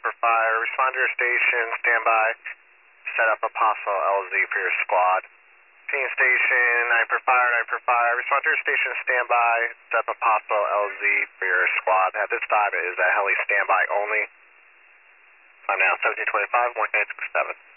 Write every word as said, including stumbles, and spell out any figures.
per fire. Respond to your station, stand by. Set up Apostle L Z for your squad. Team station, nine per fire, nine per fire. Respond to your station, stand by. Set up Apostle L Z for your squad. At this time, it is a heli standby only. I'm now seventeen twenty-five, one eight six seven.